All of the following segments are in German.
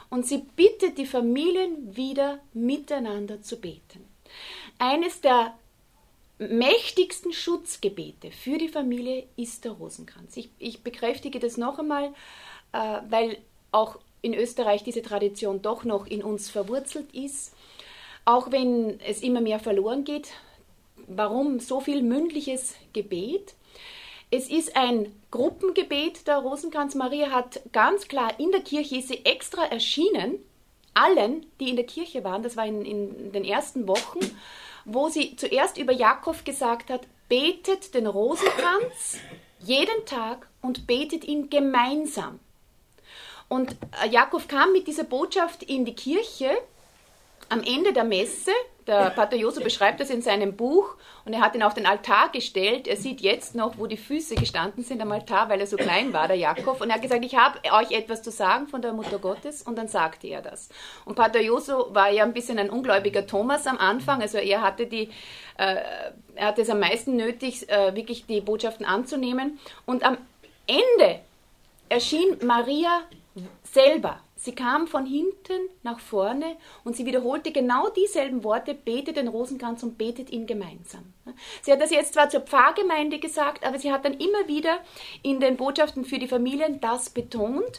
und sie bittet die Familien wieder miteinander zu beten. Eines der mächtigsten Schutzgebete für die Familie ist der Rosenkranz. Ich bekräftige das noch einmal, weil auch in Österreich diese Tradition doch noch in uns verwurzelt ist. Auch wenn es immer mehr verloren geht. Warum so viel mündliches Gebet? Es ist ein Gruppengebet, der Rosenkranz. Maria hat ganz klar, in der Kirche ist sie extra erschienen, allen, die in der Kirche waren, das war in den ersten Wochen, wo sie zuerst über Jakob gesagt hat, betet den Rosenkranz jeden Tag und betet ihn gemeinsam. Und Jakob kam mit dieser Botschaft in die Kirche am Ende der Messe. Der Pater Joso beschreibt das in seinem Buch und er hat ihn auf den Altar gestellt. Er sieht jetzt noch, wo die Füße gestanden sind am Altar, weil er so klein war, der Jakob. Und er hat gesagt, ich habe euch etwas zu sagen von der Mutter Gottes. Und dann sagte er das. Und Pater Joso war ja ein bisschen ein ungläubiger Thomas am Anfang. Also er hatte es am meisten nötig, wirklich die Botschaften anzunehmen. Und am Ende erschien Maria selber. Sie kam von hinten nach vorne und sie wiederholte genau dieselben Worte, betet den Rosenkranz und betet ihn gemeinsam. Sie hat das jetzt zwar zur Pfarrgemeinde gesagt, aber sie hat dann immer wieder in den Botschaften für die Familien das betont.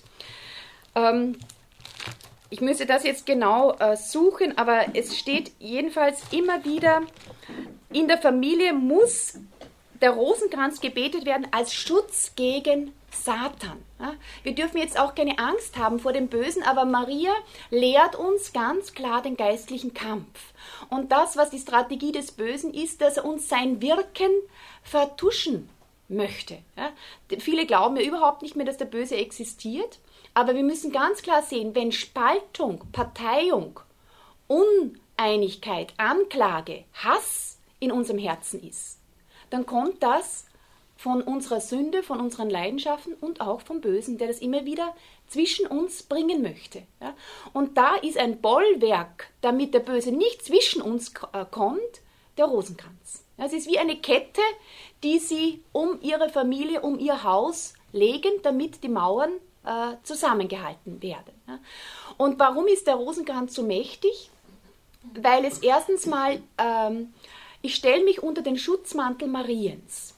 Ich müsste das jetzt genau suchen, aber es steht jedenfalls immer wieder, in der Familie muss der Rosenkranz gebetet werden als Schutz gegen Satan. Wir dürfen jetzt auch keine Angst haben vor dem Bösen, aber Maria lehrt uns ganz klar den geistlichen Kampf. Und das, was die Strategie des Bösen ist, dass er uns sein Wirken vertuschen möchte. Viele glauben ja überhaupt nicht mehr, dass der Böse existiert, aber wir müssen ganz klar sehen, wenn Spaltung, Parteiung, Uneinigkeit, Anklage, Hass in unserem Herzen ist, dann kommt das von unserer Sünde, von unseren Leidenschaften und auch vom Bösen, der das immer wieder zwischen uns bringen möchte. Ja? Und da ist ein Bollwerk, damit der Böse nicht zwischen uns kommt, der Rosenkranz. Ja, es ist wie eine Kette, die sie um ihre Familie, um ihr Haus legen, damit die Mauern zusammengehalten werden. Ja? Und warum ist der Rosenkranz so mächtig? Weil es erstens mal, ich stelle mich unter den Schutzmantel Mariens.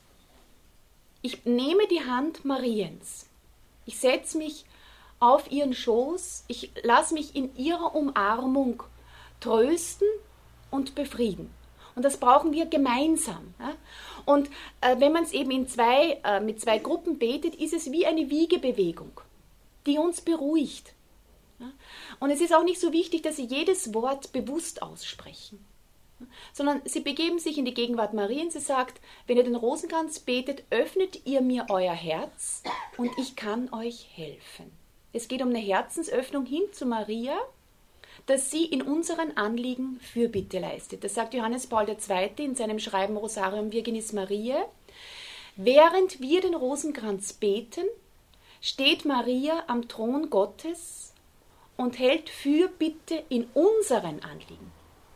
Ich nehme die Hand Mariens. Ich setze mich auf ihren Schoß. Ich lasse mich in ihrer Umarmung trösten und befrieden. Und das brauchen wir gemeinsam. Ja? Und wenn man es eben mit zwei Gruppen betet, ist es wie eine Wiegebewegung, die uns beruhigt. Ja? Und es ist auch nicht so wichtig, dass Sie jedes Wort bewusst aussprechen, sondern sie begeben sich in die Gegenwart Mariens. Sie sagt, wenn ihr den Rosenkranz betet, öffnet ihr mir euer Herz und ich kann euch helfen. Es geht um eine Herzensöffnung hin zu Maria, dass sie in unseren Anliegen Fürbitte leistet. Das sagt Johannes Paul II. In seinem Schreiben Rosarium Virginis Mariae. Während wir den Rosenkranz beten, steht Maria am Thron Gottes und hält Fürbitte in unseren Anliegen.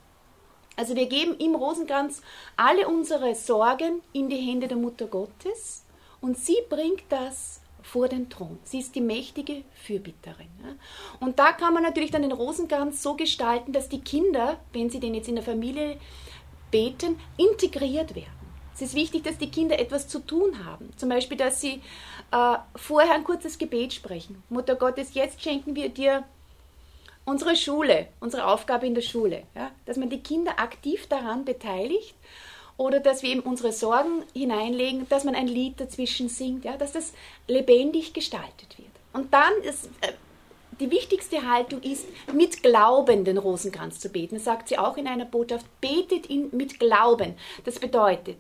Also wir geben im Rosenkranz alle unsere Sorgen in die Hände der Mutter Gottes und sie bringt das vor den Thron. Sie ist die mächtige Fürbitterin. Und da kann man natürlich dann den Rosenkranz so gestalten, dass die Kinder, wenn sie den jetzt in der Familie beten, integriert werden. Es ist wichtig, dass die Kinder etwas zu tun haben. Zum Beispiel, dass sie vorher ein kurzes Gebet sprechen. Mutter Gottes, jetzt schenken wir dir unsere Schule, unsere Aufgabe in der Schule, ja, dass man die Kinder aktiv daran beteiligt oder dass wir eben unsere Sorgen hineinlegen, dass man ein Lied dazwischen singt, ja, dass das lebendig gestaltet wird. Und dann ist die wichtigste Haltung ist, mit Glauben den Rosenkranz zu beten. Das sagt sie auch in einer Botschaft, betet ihn mit Glauben. Das bedeutet,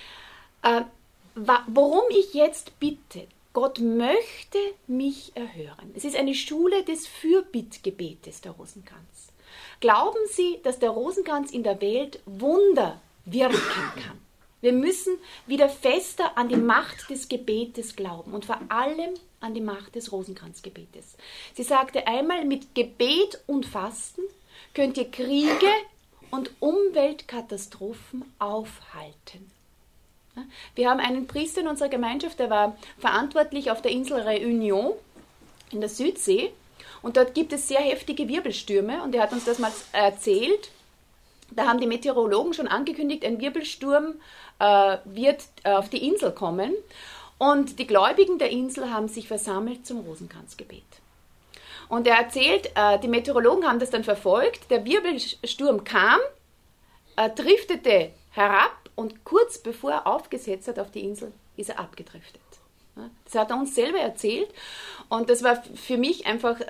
worum ich jetzt bitte, Gott möchte mich erhören. Es ist eine Schule des Fürbittgebetes, der Rosenkranz. Glauben Sie, dass der Rosenkranz in der Welt Wunder wirken kann? Wir müssen wieder fester an die Macht des Gebetes glauben und vor allem an die Macht des Rosenkranzgebetes. Sie sagte einmal, mit Gebet und Fasten könnt ihr Kriege und Umweltkatastrophen aufhalten. Wir haben einen Priester in unserer Gemeinschaft, der war verantwortlich auf der Insel Réunion in der Südsee Und dort gibt es sehr heftige Wirbelstürme und er hat uns das mal erzählt. Da haben die Meteorologen schon angekündigt, ein Wirbelsturm wird auf die Insel kommen. Und die Gläubigen der Insel haben sich versammelt zum Rosenkranzgebet. Und er erzählt, die Meteorologen haben das dann verfolgt, der Wirbelsturm kam, driftete herab und kurz bevor er aufgesetzt hat auf die Insel, ist er abgedriftet. Das hat er uns selber erzählt und das war für mich einfach,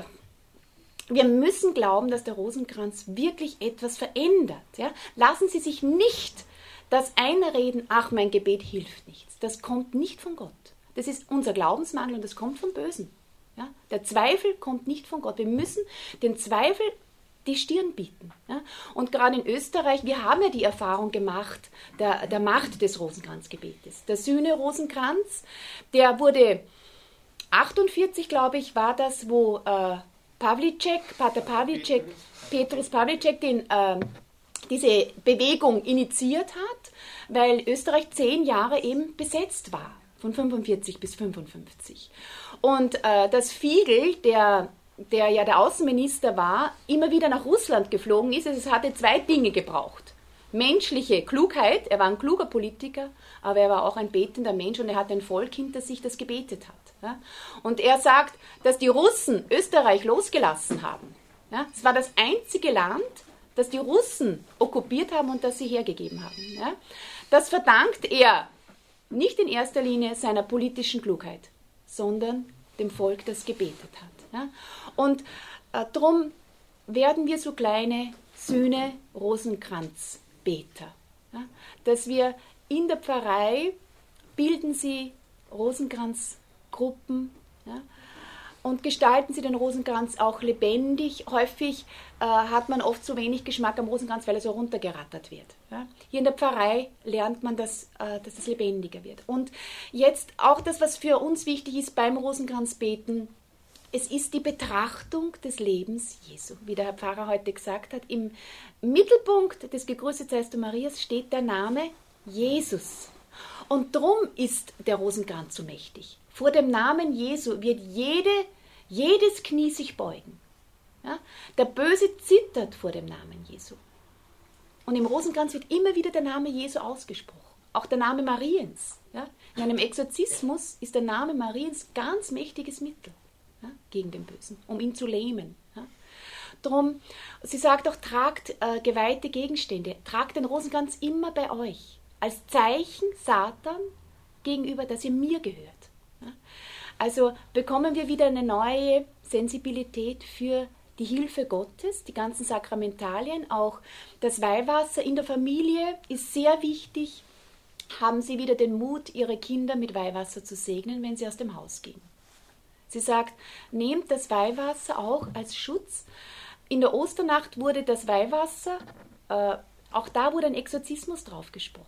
wir müssen glauben, dass der Rosenkranz wirklich etwas verändert. Ja? Lassen Sie sich nicht das einreden, ach, mein Gebet hilft nichts. Das kommt nicht von Gott. Das ist unser Glaubensmangel und das kommt vom Bösen. Ja? Der Zweifel kommt nicht von Gott. Wir müssen den Zweifel die Stirn bieten. Ja? Und gerade in Österreich, wir haben ja die Erfahrung gemacht der Macht des Rosenkranzgebetes. Der Sühne-Rosenkranz, der wurde 48, glaube ich, war das, wo Pater Pavlicek, Petrus Pavlicek, diese Bewegung initiiert hat, weil Österreich 10 Jahre eben besetzt war, von 45 bis 55. Und dass Fiegel, der ja der Außenminister war, immer wieder nach Russland geflogen ist. Also es hatte 2 Dinge gebraucht. Menschliche Klugheit, er war ein kluger Politiker, aber er war auch ein betender Mensch und er hat ein Volk hinter sich, das gebetet hat. Ja? Und er sagt, dass die Russen Österreich losgelassen haben. Ja? Es war das einzige Land, das die Russen okkupiert haben und das sie hergegeben haben. Ja? Das verdankt er nicht in erster Linie seiner politischen Klugheit, sondern dem Volk, das gebetet hat. Ja? Und darum werden wir so kleine Sühne-Rosenkranzbeter. Ja? Dass wir in der Pfarrei bilden sie Rosenkranzgruppen, ja? Und gestalten sie den Rosenkranz auch lebendig. Häufig hat man oft zu wenig Geschmack am Rosenkranz, weil er so runtergerattert wird. Ja? Hier in der Pfarrei lernt man, dass es lebendiger wird. Und jetzt auch das, was für uns wichtig ist beim Rosenkranzbeten, es ist die Betrachtung des Lebens Jesu. Wie der Herr Pfarrer heute gesagt hat, im Mittelpunkt des Gegrüßet seist du Marias steht der Name Jesus. Und drum ist der Rosenkranz so mächtig. Vor dem Namen Jesu wird jedes Knie sich beugen. Ja? Der Böse zittert vor dem Namen Jesu. Und im Rosenkranz wird immer wieder der Name Jesu ausgesprochen. Auch der Name Mariens. Ja? In einem Exorzismus ist der Name Mariens ganz mächtiges Mittel, ja? Gegen den Bösen, um ihn zu lähmen. Ja? Drum, sie sagt auch, tragt geweihte Gegenstände, tragt den Rosenkranz immer bei euch. Als Zeichen Satan gegenüber, dass ihr mir gehört. Also bekommen wir wieder eine neue Sensibilität für die Hilfe Gottes, die ganzen Sakramentalien, auch das Weihwasser in der Familie ist sehr wichtig. Haben Sie wieder den Mut, Ihre Kinder mit Weihwasser zu segnen, wenn sie aus dem Haus gehen. Sie sagt, nehmt das Weihwasser auch als Schutz. In der Osternacht wurde das Weihwasser, auch da wurde ein Exorzismus drauf gesprochen.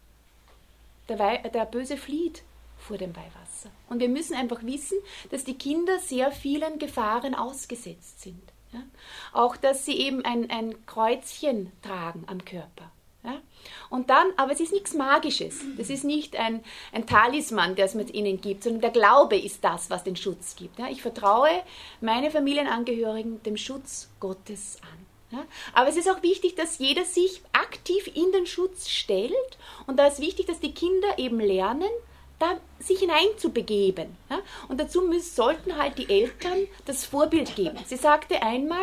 Der Böse flieht vor dem Weihwasser. Und wir müssen einfach wissen, dass die Kinder sehr vielen Gefahren ausgesetzt sind. Ja? Auch, dass sie eben ein Kreuzchen tragen am Körper. Ja? Und dann, aber es ist nichts Magisches. Das ist nicht ein Talisman, der es mit ihnen gibt, sondern der Glaube ist das, was den Schutz gibt. Ja? Ich vertraue meine Familienangehörigen dem Schutz Gottes an. Ja? Aber es ist auch wichtig, dass jeder sich aktiv in den Schutz stellt. Und da ist wichtig, dass die Kinder eben lernen, da sich hineinzubegeben. Ja? Und dazu sollten halt die Eltern das Vorbild geben. Sie sagte einmal,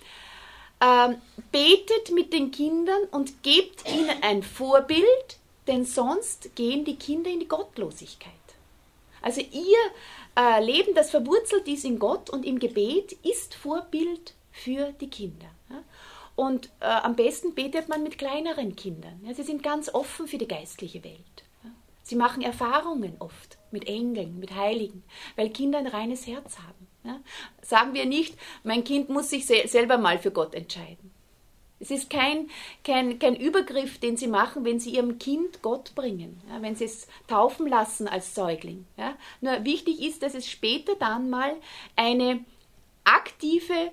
betet mit den Kindern und gebt ihnen ein Vorbild, denn sonst gehen die Kinder in die Gottlosigkeit. Also ihr Leben, das verwurzelt ist in Gott und im Gebet, ist Vorbild für die Kinder. Ja? Und am besten betet man mit kleineren Kindern. Ja? Sie sind ganz offen für die geistliche Welt. Sie machen Erfahrungen oft mit Engeln, mit Heiligen, weil Kinder ein reines Herz haben. Ja? Sagen wir nicht, mein Kind muss sich selber mal für Gott entscheiden. Es ist kein Übergriff, den sie machen, wenn sie ihrem Kind Gott bringen, ja? Wenn sie es taufen lassen als Säugling. Ja? Nur wichtig ist, dass es später dann mal ein aktives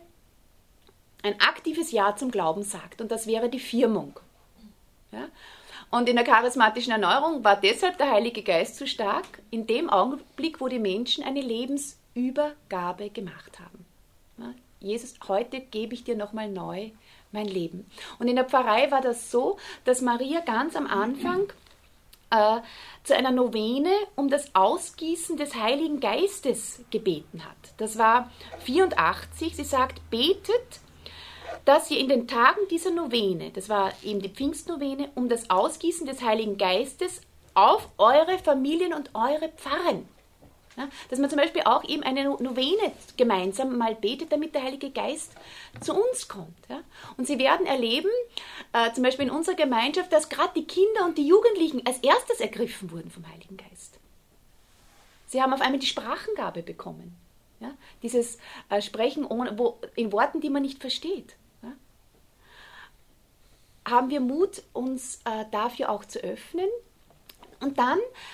Ja zum Glauben sagt. Und das wäre die Firmung. Ja? Und in der charismatischen Erneuerung war deshalb der Heilige Geist so stark, in dem Augenblick, wo die Menschen eine Lebensübergabe gemacht haben. Jesus, heute gebe ich dir nochmal neu mein Leben. Und in der Pfarrei war das so, dass Maria ganz am Anfang zu einer Novene um das Ausgießen des Heiligen Geistes gebeten hat. Das war 84. Sie sagt, betet, dass ihr in den Tagen dieser Novene, das war eben die Pfingstnovene, um das Ausgießen des Heiligen Geistes auf eure Familien und eure Pfarren. Ja, dass man zum Beispiel auch eben eine Novene gemeinsam mal betet, damit der Heilige Geist zu uns kommt. Ja. Und Sie werden erleben, zum Beispiel in unserer Gemeinschaft, dass gerade die Kinder und die Jugendlichen als erstes ergriffen wurden vom Heiligen Geist. Sie haben auf einmal die Sprachengabe bekommen. Ja. Dieses Sprechen in Worten, die man nicht versteht. Ja. Haben wir Mut, uns dafür auch zu öffnen? Und dann